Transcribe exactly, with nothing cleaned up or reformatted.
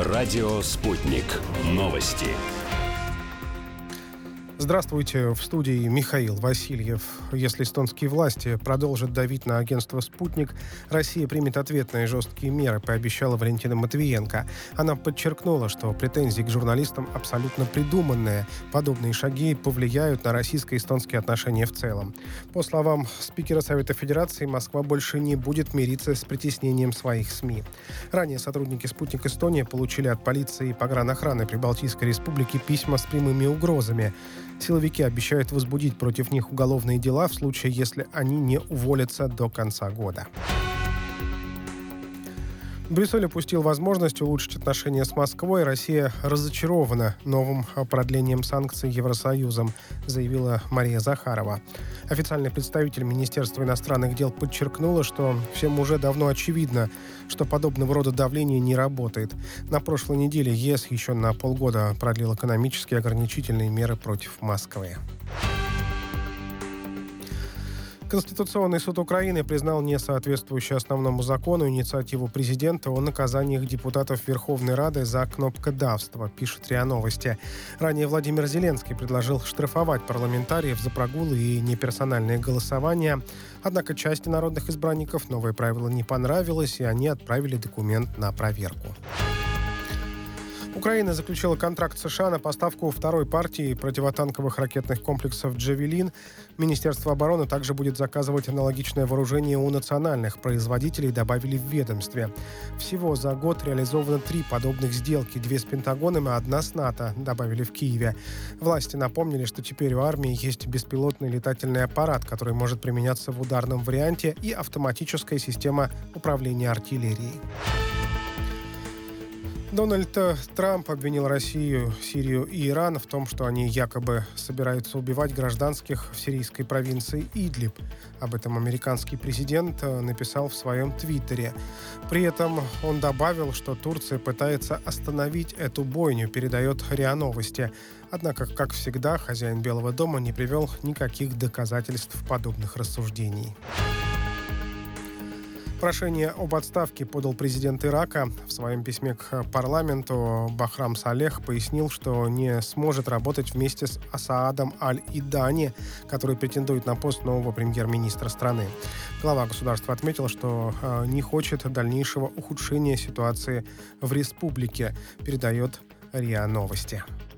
Радио «Спутник». Новости. Здравствуйте, в студии Михаил Васильев. Если эстонские власти продолжат давить на агентство «Спутник», Россия примет ответные жесткие меры, пообещала Валентина Матвиенко. Она подчеркнула, что претензии к журналистам абсолютно придуманные. Подобные шаги повлияют на российско-эстонские отношения в целом. По словам спикера Совета Федерации, Москва больше не будет мириться с притеснением своих СМИ. Ранее сотрудники «Спутник Эстония» получили от полиции и погранохраны Прибалтийской Республики письма с прямыми угрозами. Силовики обещают возбудить против них уголовные дела в случае, если они не уволятся до конца года. Брюссель упустил возможность улучшить отношения с Москвой. Россия разочарована новым продлением санкций Евросоюзом, заявила Мария Захарова. Официальный представитель Министерства иностранных дел подчеркнула, что всем уже давно очевидно, что подобного рода давление не работает. На прошлой неделе ЕС еще на полгода продлил экономические ограничительные меры против Москвы. Конституционный суд Украины признал несоответствующей основному закону инициативу президента о наказаниях депутатов Верховной Рады за кнопкодавство, пишет РИА Новости. Ранее Владимир Зеленский предложил штрафовать парламентариев за прогулы и неперсональное голосование. Однако части народных избранников новое правило не понравилось, и они отправили документ на проверку. Украина заключила контракт США на поставку второй партии противотанковых ракетных комплексов «Джавелин». Министерство обороны также будет заказывать аналогичное вооружение у национальных производителей, добавили в ведомстве. Всего за год реализовано три подобных сделки. Две с Пентагоном и одна с НАТО, добавили в Киеве. Власти напомнили, что теперь у армии есть беспилотный летательный аппарат, который может применяться в ударном варианте, и автоматическая система управления артиллерией. Дональд Трамп обвинил Россию, Сирию и Иран в том, что они якобы собираются убивать гражданских в сирийской провинции Идлиб. Об этом американский президент написал в своем твиттере. При этом он добавил, что Турция пытается остановить эту бойню, передает РИА Новости. Однако, как всегда, хозяин Белого дома не привел никаких доказательств подобных рассуждений. Прошение об отставке подал президент Ирака. В своем письме к парламенту Бахрам Салех пояснил, что не сможет работать вместе с Асаадом Аль-Идани, который претендует на пост нового премьер-министра страны. Глава государства отметил, что не хочет дальнейшего ухудшения ситуации в республике, передает РИА Новости.